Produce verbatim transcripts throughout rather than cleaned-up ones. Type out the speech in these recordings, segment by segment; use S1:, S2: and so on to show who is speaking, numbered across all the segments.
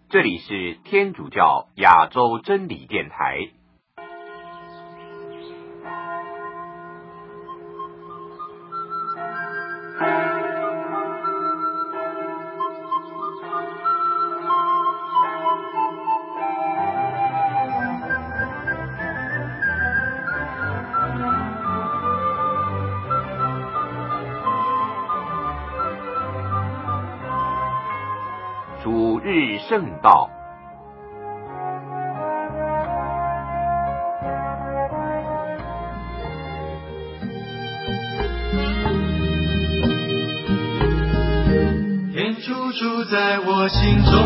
S1: 这里是天主教亚洲真理电台。主日圣道，
S2: 天主住在我心中，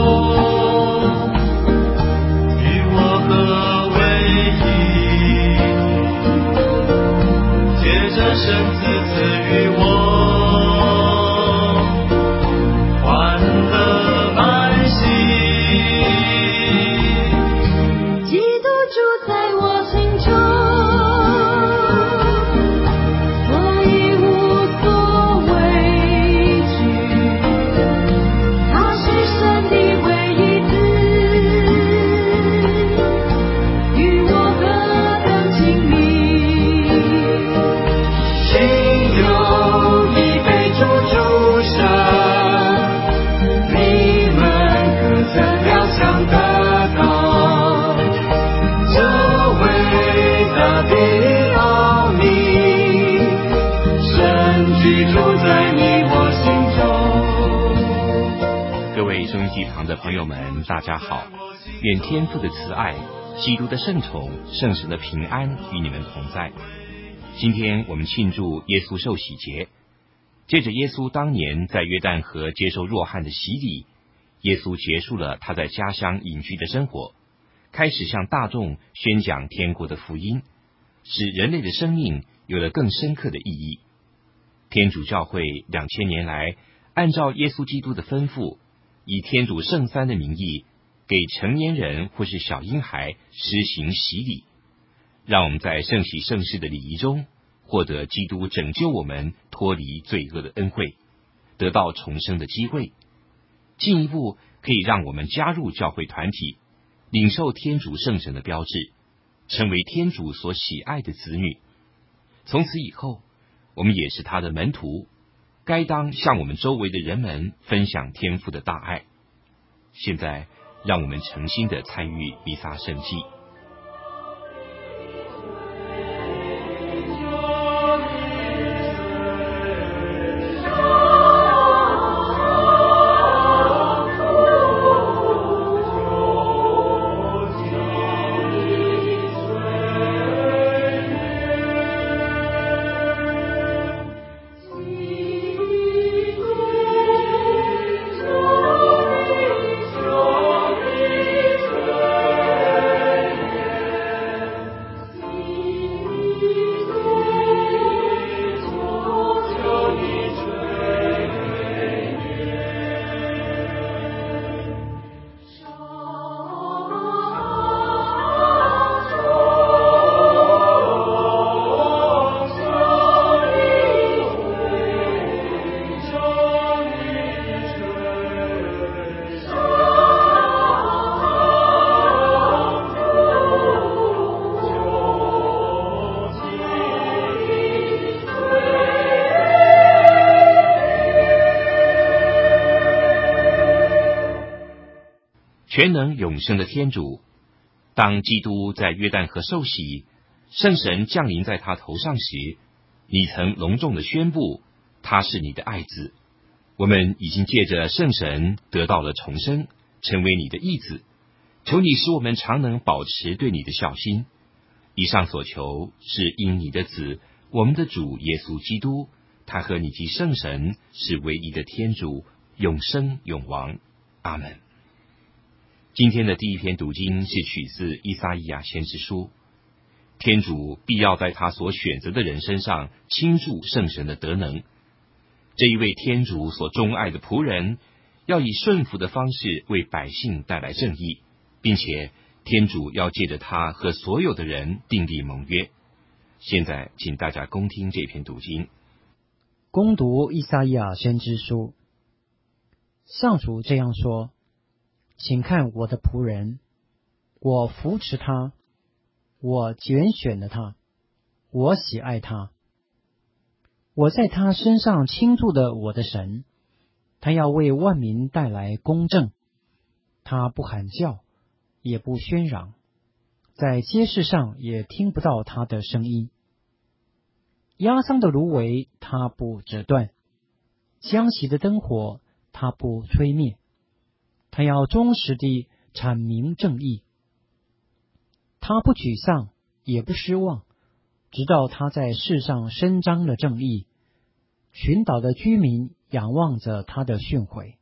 S2: 与我合为一，借着圣子赐予我
S3: 的朋友们，大家好！愿天父的慈爱、基督的圣宠、圣神的平安与你们同在。今天我们庆祝耶稣受洗节，借着耶稣当年在约旦河接受若翰的洗礼，耶稣结束了他在家乡隐居的生活，开始向大众宣讲天国的福音，使人类的生命有了更深刻的意义。天主教会两千年来，按照耶稣基督的吩咐，以天主圣三的名义，给成年人或是小婴孩施行洗礼，让我们在圣洗圣事的礼仪中，获得基督拯救我们脱离罪恶的恩惠，得到重生的机会，进一步可以让我们加入教会团体，领受天主圣神的标志，成为天主所喜爱的子女。从此以后，我们也是他的门徒，该当向我们周围的人们分享天父的大爱。现在，让我们诚心的参与弥撒圣祭。全能永生的天主，当基督在约旦河受洗，圣神降临在他头上时，你曾隆重地宣布他是你的爱子。我们已经借着圣神得到了重生，成为你的义子。求你使我们常能保持对你的孝心。以上所求是因你的子，我们的主耶稣基督，他和你及圣神是唯一的天主，永生永王。阿们。今天的第一篇读经是取自依撒意亚先知书。天主必要在他所选择的人身上倾注圣神的德能。这一位天主所钟爱的仆人，要以顺服的方式为百姓带来正义，并且天主要借着他和所有的人订立盟约。现在请大家恭听这篇读经。
S4: 恭读依撒意亚先知书。上主这样说： 请看我的仆人，我扶持他，我拣选了他，我喜爱他。我在他身上倾注的我的神，他要为万民带来公正。他不喊叫，也不喧嚷，在街市上也听不到他的声音。压伤的芦苇他不折断，将熄的灯火他不吹灭。他要忠实地阐明正义，他不沮丧，也不失望，直到他在世上伸张了正义，群岛的居民仰望着他的训诲。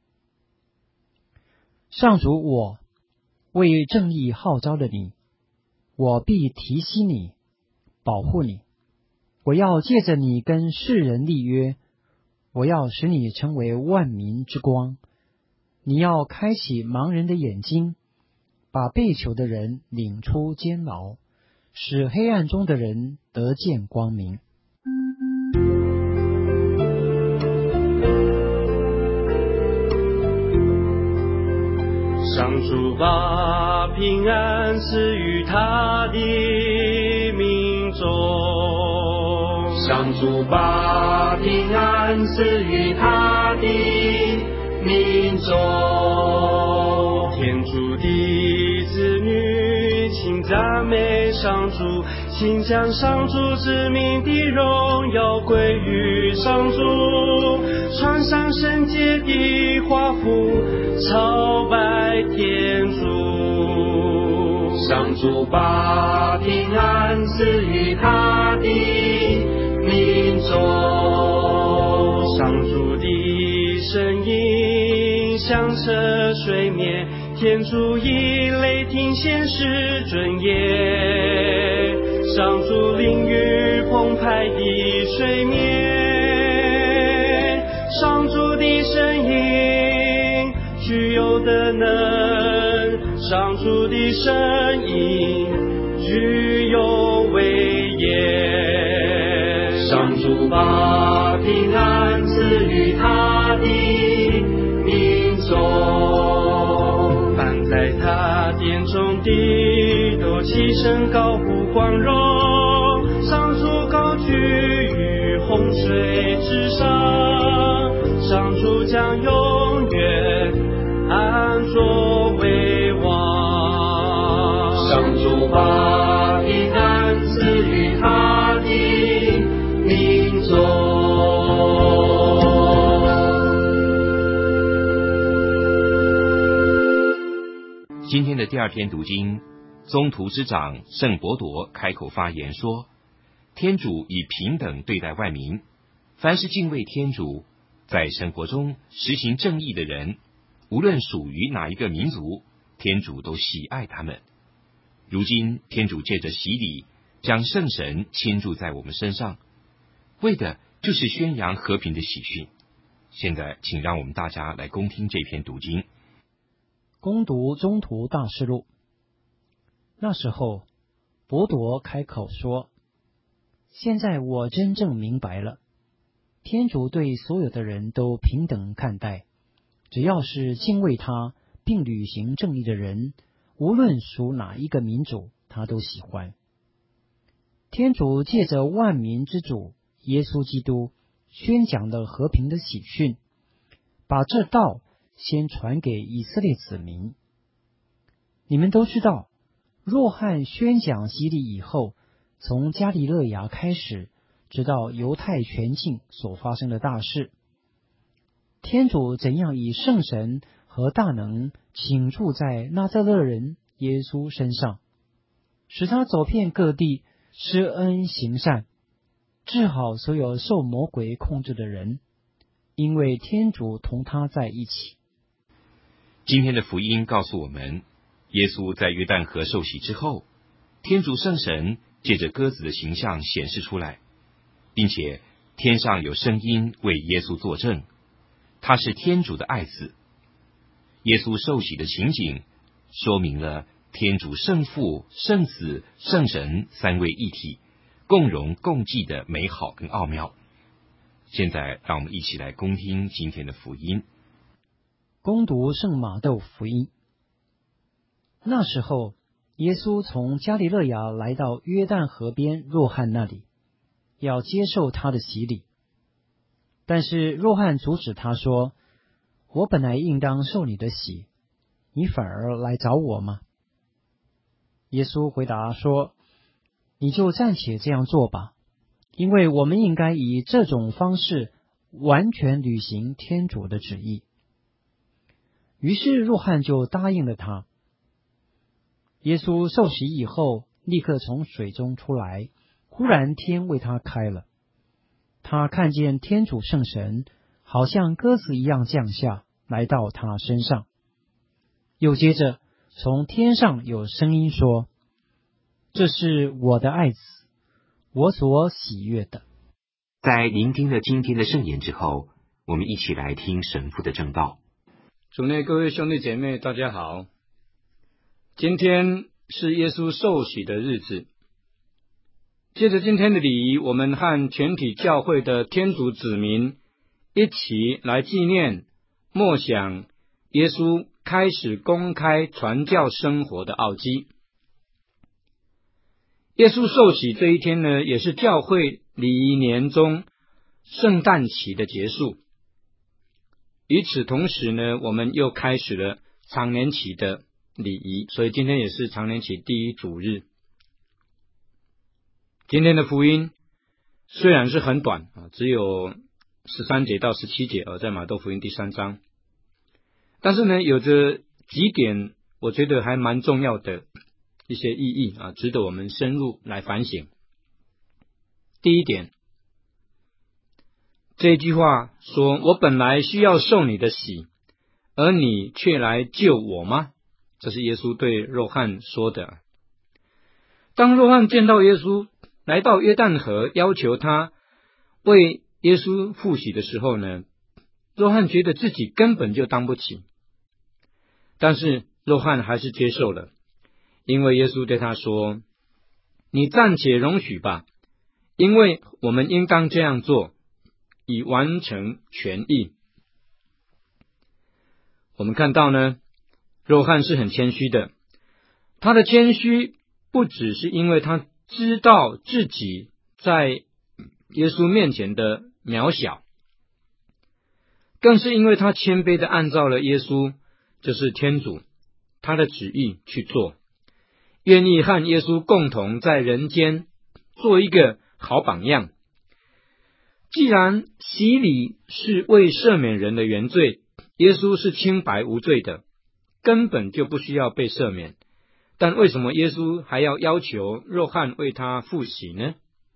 S4: 上主，我为正义号召了你，我必提携你，保护你。我要借着你跟世人立约，我要使你成为万民之光。你要开启盲人的眼睛，把被囚的人领出监牢，使黑暗中的人得见光明。
S2: 上主把平安赐予他的民众，
S1: 上主把平安赐予他的民众。
S2: 天主的子女，请赞美上主，请将上主之名的荣耀归于上主，穿上圣洁的华服，朝拜天主。
S1: 上主把平安赐予他的民众。
S2: 上主的声音响彻水面，天主以雷霆显示尊严。上主淋雨澎湃的水面，上主的声音具有的能，上主的声音具有威严。
S1: 上主把平安赐予他的民众。
S2: 凡在他殿中的都齐声高呼光荣，上主高居于洪水之上，上主将永远安坐为王。
S1: 上主把平安赐予他的民众。
S3: 今天的第二篇读经，宗徒之长圣伯铎开口发言说，天主以平等对待万民，凡是敬畏天主，在生活中实行正义的人，无论属于哪一个民族，天主都喜爱他们。如今天主借着洗礼，将圣神倾注在我们身上，为的就是宣扬和平的喜讯。现在请让我们大家来恭听这篇读经。
S4: 恭读宗徒大事录。那时候，伯铎开口说，现在我真正明白了，天主对所有的人都平等看待，只要是敬畏他并履行正义的人，无论属哪一个民族，他都喜欢。天主借着万民之主耶稣基督宣讲了和平的喜讯，把这道先传给以色列子民。你们都知道，若翰宣讲洗礼以后，从加里肋亚开始，直到犹太全境所发生的大事，天主怎样以圣神和大能倾注在纳匝勒人耶稣身上，使他走遍各地，施恩行善，治好所有受魔鬼控制的人，因为天主同他在一起。
S3: 今天的福音告诉我们，耶稣在约旦河受洗之后，天主圣神借着鸽子的形象显示出来，并且天上有声音为耶稣作证，他是天主的爱子。耶稣受洗的情景说明了天主圣父、圣子、圣神三位一体共荣共济的美好跟奥妙。现在让我们一起来恭听今天的福音。
S4: 恭读圣马窦福音。 那时候，耶稣从加利肋亚来到约旦河边若翰那里，要接受他的洗礼。但是若翰阻止他说：“我本来应当受你的洗，你反而来找我吗？”耶稣回答说：“你就暂且这样做吧，因为我们应该以这种方式完全履行天主的旨意。”于是若翰就答应了他。耶稣受洗以后，立刻从水中出来，忽然天为他开了，他看见天主圣神好像鸽子一样降下来到他身上。又接着从天上有声音说：“这是我的爱子，我所喜悦的。”
S3: 在聆听了今天的圣言之后，我们一起来听神父的证道。
S5: 主内各位兄弟姐妹，大家好。今天是耶稣受洗的日子，借着今天的礼仪，我们和全体教会的天主子民一起来纪念默想耶稣开始公开传教生活的奥迹。耶稣受洗这一天呢，也是教会礼仪年中圣诞期的结束。与此同时呢，我们又开始了常年期的礼仪，所以今天也是常年期第一主日。今天的福音虽然是很短啊，只有十三节到十七节，而在马窦福音第三章，但是呢，有着几点我觉得还蛮重要的一些意义啊，值得我们深入来反省。第一点，这句话说：“我本来需要受你的洗，而你却来救我吗？”这是耶稣对若翰说的。当若翰见到耶稣来到约旦河，要求他为耶稣复洗的时候呢，若翰觉得自己根本就当不起，但是若翰还是接受了，因为耶稣对他说：“你暂且容许吧，因为我们应当这样做，以完成全义。”我们看到呢，若翰是很谦虚的，他的谦虚不只是因为他知道自己在耶稣面前的渺小，更是因为他谦卑的按照了耶稣，就是天主，他的旨意去做，愿意和耶稣共同在人间做一个好榜样。既然洗礼是为赦免人的原罪，耶稣是清白无罪的，根本就不需要被赦免，但为什么耶稣还要要求若翰为他复洗呢？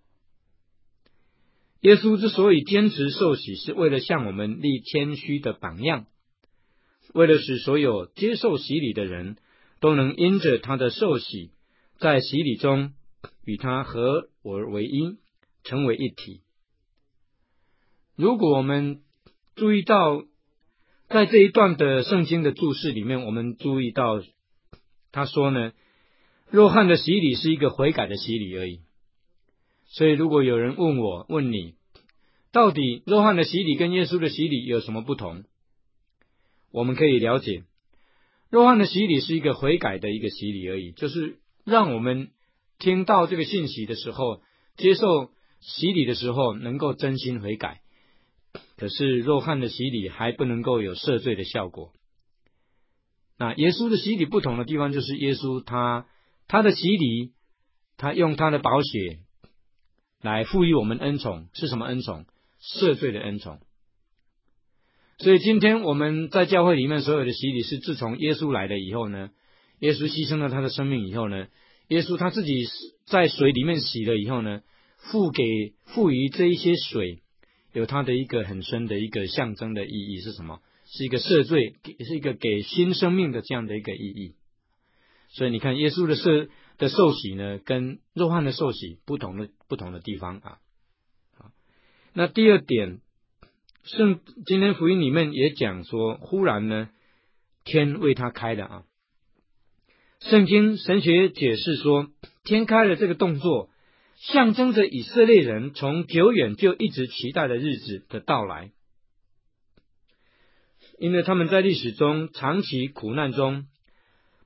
S5: 耶稣之所以坚持受洗，是为了向我们立谦虚的榜样，为了使所有接受洗礼的人都能因着他的受洗，在洗礼中与他合而为一，成为一体。如果我们注意到在这一段的圣经的注释里面，我们注意到他说呢，若翰的洗礼是一个悔改的洗礼而已。所以如果有人问我问你，到底若翰的洗礼跟耶稣的洗礼有什么不同，我们可以了解，若翰的洗礼是一个悔改的一个洗礼而已，就是让我们听到这个信息的时候，接受洗礼的时候能够真心悔改。可是若翰的洗礼还不能够有赦罪的效果。那耶稣的洗礼不同的地方，就是耶稣他他的洗礼，他用他的宝血来赋予我们恩宠。是什么恩宠？赦罪的恩宠。所以今天我们在教会里面所有的洗礼，是自从耶稣来了以后呢，耶稣牺牲了他的生命以后呢，耶稣他自己在水里面洗了以后呢，赋给赋予这一些水有它的一个很深的一个象征的意义。是什么？是一个赦罪，是一个给新生命的这样的一个意义。所以你看耶稣的受的受洗呢，跟若翰的受洗不同的不同的地方啊。那第二点，圣今天福音里面也讲说，忽然呢天为他开了啊。圣经神学解释说，天开了这个动作象征着以色列人从久远就一直期待的日子的到来，因为他们在历史中长期苦难中，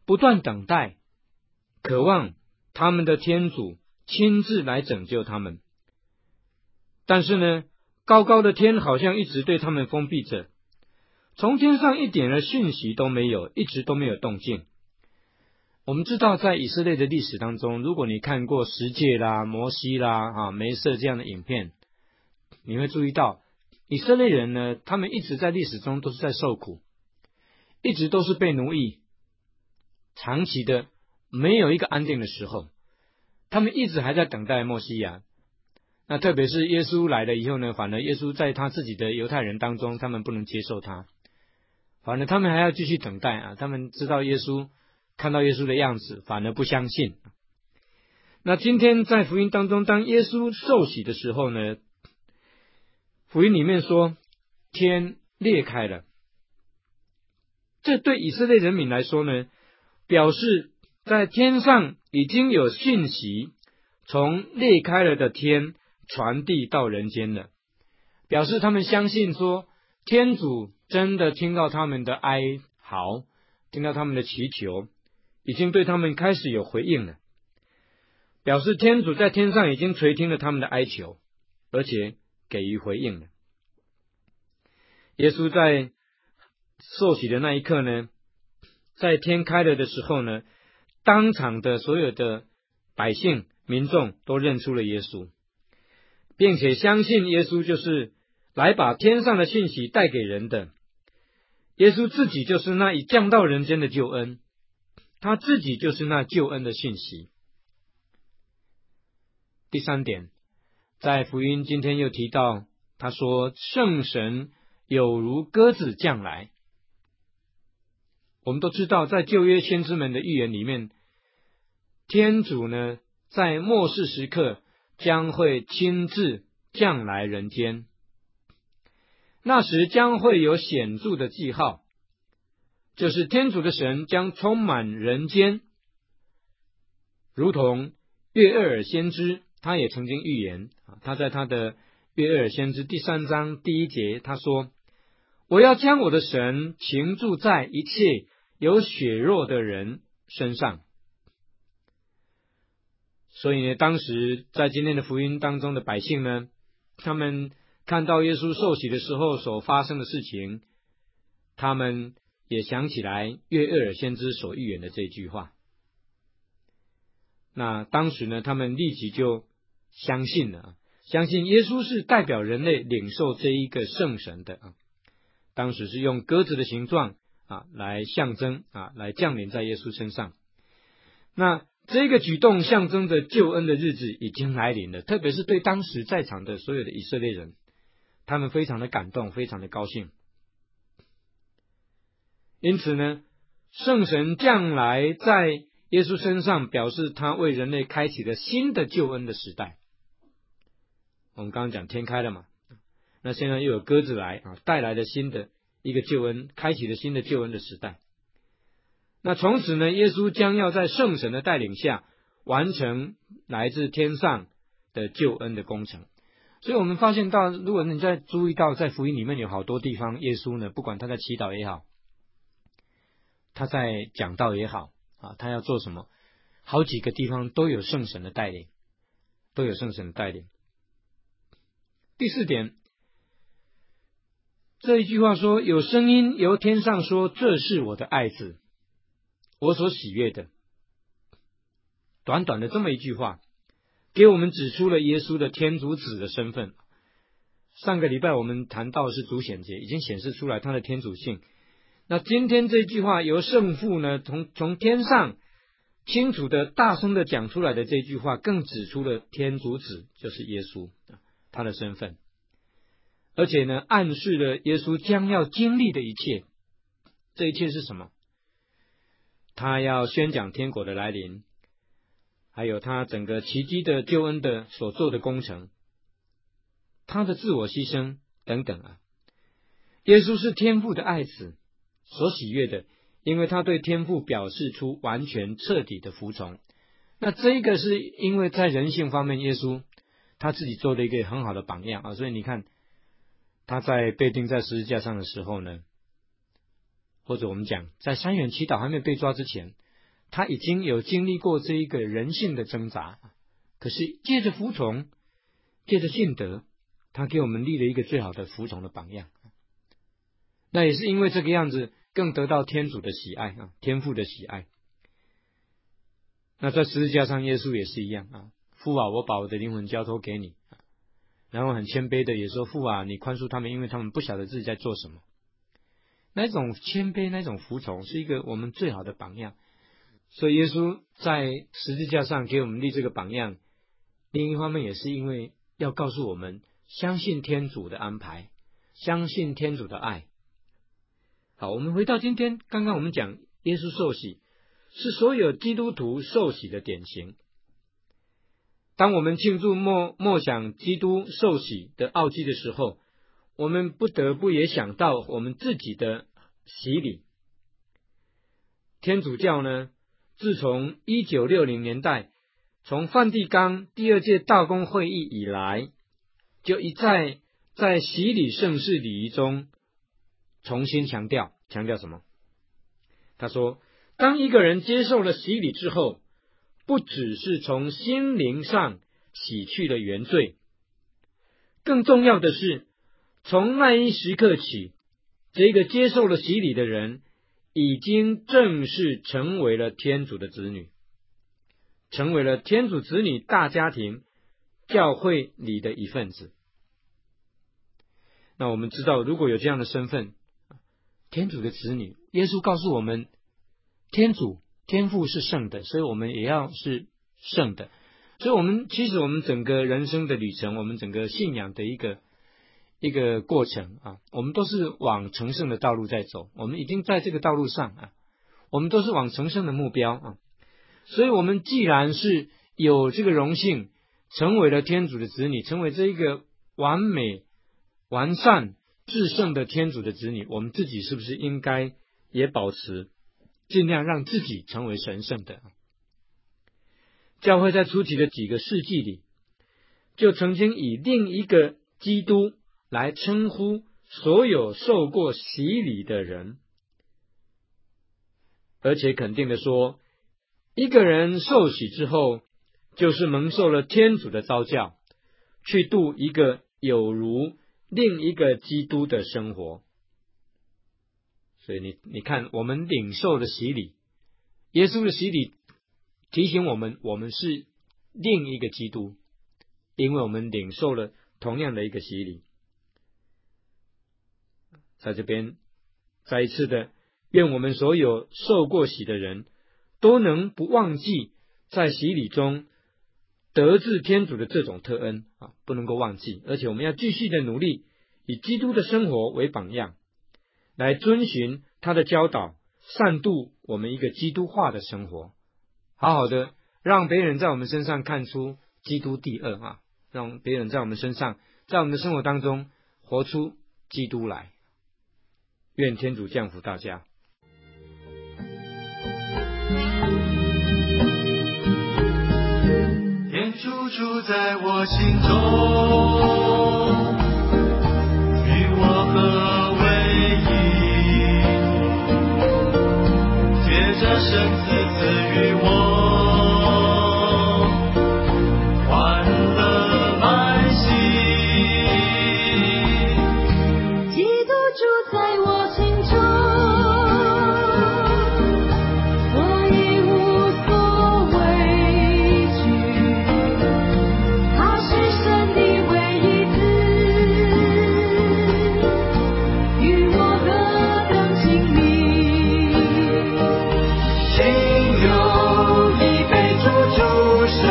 S5: 不断等待，渴望他们的天主亲自来拯救他们。但是呢，高高的天好像一直对他们封闭着，从天上一点的讯息都没有，一直都没有动静。我们知道在以色列的历史当中，如果你看过十诫啦、摩西啦、啊梅瑟这样的影片，你会注意到以色列人呢，他们一直在历史中都是在受苦，一直都是被奴役，长期的没有一个安定的时候，他们一直还在等待默西亚。那特别是耶稣来了以后呢，反而耶稣在他自己的犹太人当中，他们不能接受他，反而他们还要继续等待啊。他们知道耶稣，看到耶稣的样子，反而不相信。那今天在福音当中，当耶稣受洗的时候呢，福音里面说天裂开了，这对以色列人民来说呢，表示在天上已经有信息从裂开了的天传递到人间了，表示他们相信说天主真的听到他们的哀嚎，听到他们的祈求，已经对他们开始有回应了，表示天主在天上已经垂听了他们的哀求，而且给予回应了。耶稣在受洗的那一刻呢，在天开了的时候呢，当场的所有的百姓民众都认出了耶稣，并且相信耶稣就是来把天上的信息带给人的。耶稣自己就是那已降到人间的救恩，他自己就是那救恩的信息。第三点，在福音今天又提到，他说圣神有如鸽子降来。我们都知道在旧约先知们的预言里面，天主呢在末世时刻将会亲自降来人间，那时将会有显著的记号，就是天主的神将充满人间，如同约厄尔先知他也曾经预言，他在他的约厄尔先知第三章第一节他说，我要将我的神倾注在一切有血肉的人身上。所以呢，当时在今天的福音当中的百姓呢，他们看到耶稣受洗的时候所发生的事情，他们也想起来约厄尔先知所预言的这句话。那当时呢，他们立即就相信了，相信耶稣是代表人类领受这一个圣神的啊。当时是用鸽子的形状啊来象征啊，来降临在耶稣身上。那这个举动象征着救恩的日子已经来临了，特别是对当时在场的所有的以色列人，他们非常的感动，非常的高兴。因此呢，圣神降来在耶稣身上，表示他为人类开启了新的救恩的时代。我们刚刚讲天开了嘛，那现在又有鸽子来啊，带来了新的一个救恩，开启了新的救恩的时代。那从此呢，耶稣将要在圣神的带领下完成来自天上的救恩的工程。所以我们发现到，如果你在注意到在福音里面有好多地方，耶稣呢，不管他在祈祷也好，他在讲道也好啊，他要做什么，好几个地方都有圣神的带领，都有圣神的带领。第四点，这一句话说，有声音由天上说，这是我的爱子，我所喜悦的。短短的这么一句话，给我们指出了耶稣的天主子的身份。上个礼拜我们谈到的是主显节，已经显示出来他的天主性。那今天这句话由圣父呢，从从天上清楚的大声的讲出来的这句话，更指出了天主子就是耶稣他的身份，而且呢，暗示了耶稣将要经历的一切。这一切是什么？他要宣讲天国的来临，还有他整个奇迹的救恩的所做的工程，他的自我牺牲等等啊。耶稣是天父的爱子，所喜悦的，因为他对天父表示出完全彻底的服从。那这个是因为在人性方面，耶稣他自己做了一个很好的榜样啊。所以你看，他在被钉在十字架上的时候呢，或者我们讲在山园祈祷还没有被抓之前， 他已经有经历过这一个人性的挣扎，可是借着服从，借着信德，他给我们立了一个最好的服从的榜样。那也是因为这个样子，更得到天主的喜爱啊，天父的喜爱。那在十字架上，耶稣也是一样啊，父啊，我把我的灵魂交托给你，然后很谦卑的也说，父啊，你宽恕他们，因为他们不晓得自己在做什么。那种谦卑，那种服从，是一个我们最好的榜样。所以耶稣在十字架上给我们立这个榜样，另一方面也是因为要告诉我们，相信天主的安排，相信天主的爱。好，我们回到今天，刚刚我们讲耶稣受洗是所有基督徒受洗的典型。当我们庆祝默默想基督受洗的奥迹的时候，我们不得不也想到我们自己的洗礼。天主教呢，自从一九六零年代从梵蒂冈第二届大公会议以来，就一再在洗礼圣事礼仪中重新强调，强调什么？他说，当一个人接受了洗礼之后，不只是从心灵上洗去了原罪，更重要的是，从那一时刻起，这个接受了洗礼的人已经正式成为了天主的子女，成为了天主子女大家庭教会里的一份子。那我们知道，如果有这样的身份，天主的子女，耶稣告诉我们，天主天父是圣的，所以我们也要是圣的。所以我们其实我们整个人生的旅程，我们整个信仰的一个一个过程啊，我们都是往成圣的道路在走，我们已经在这个道路上啊，我们都是往成圣的目标啊。所以我们既然是有这个荣幸成为了天主的子女，成为这一个完美完善至圣的天主的子女，我们自己是不是应该也保持尽量让自己成为神圣的？教会在初期的几个世纪里，就曾经以另一个基督来称呼所有受过洗礼的人，而且肯定的说，一个人受洗之后，就是蒙受了天主的召教，去度一个有如另一个基督的生活。所以你你看，我们领受的洗礼，耶稣的洗礼提醒我们，我们是另一个基督，因为我们领受了同样的一个洗礼。在这边再一次的，愿我们所有受过洗的人都能不忘记在洗礼中得自天主的这种特恩啊，不能够忘记，而且我们要继续的努力，以基督的生活为榜样，来遵循他的教导，善度我们一个基督化的生活，好好的让别人在我们身上看出基督第二啊，让别人在我们身上，在我们的生活当中活出基督来。愿天主降福大家。
S1: 天主住在我心中，与我合为一，借着圣子赐予我欢乐满心。
S6: 基督住在我心中，所以无所畏惧。他是神的唯一子，与我何等亲密。
S1: 心有一杯主主神，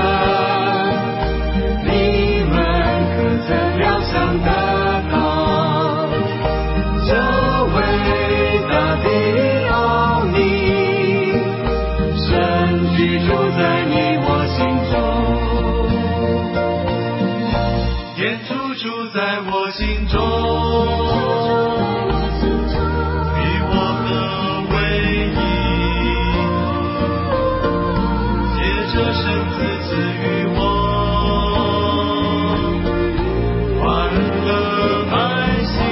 S1: 你们可曾料想得到？这伟大的奥秘，神居住在你我心中，天主住在我心中，与我合为一，借着圣子赐予我欢乐满心。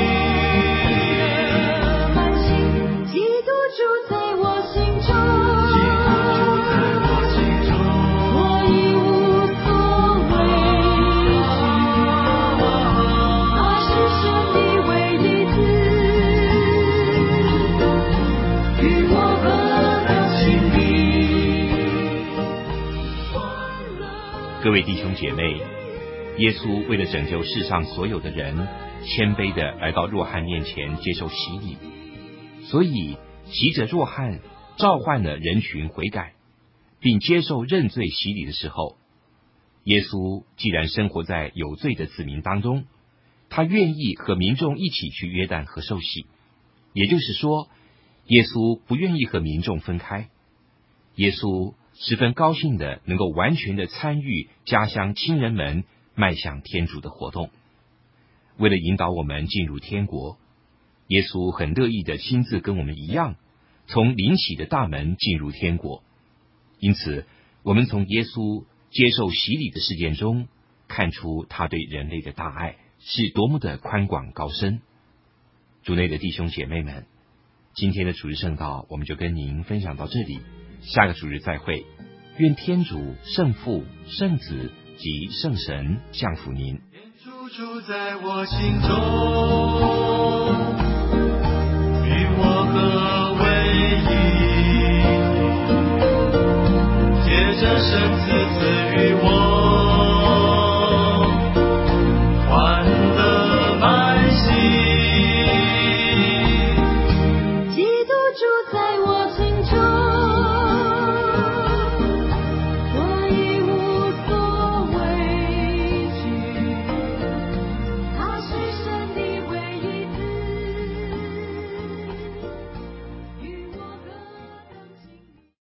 S6: 基督住在我心中，
S1: 基督住
S3: 位弟兄姐妹，耶稣为了拯救世上所有的人，谦卑地来到若翰面前接受洗礼，所以洗者若翰召唤了人群悔改，并接受认罪洗礼的时候，耶稣既然生活在有罪的子民当中，他愿意和民众一起去约旦河受洗，也就是说，耶稣不愿意和民众分开。耶稣十分高兴的能够完全的参与家乡亲人们迈向天主的活动。为了引导我们进入天国，耶稣很乐意的亲自跟我们一样，从灵洗的大门进入天国。因此，我们从耶稣接受洗礼的事件中，看出他对人类的大爱是多么的宽广高深。主内的弟兄姐妹们，今天的主日圣道我们就跟您分享到这里，下个主日再会。愿天主圣父、圣子及圣神降福您。
S1: 主住在我心中，与我合为一，借着圣子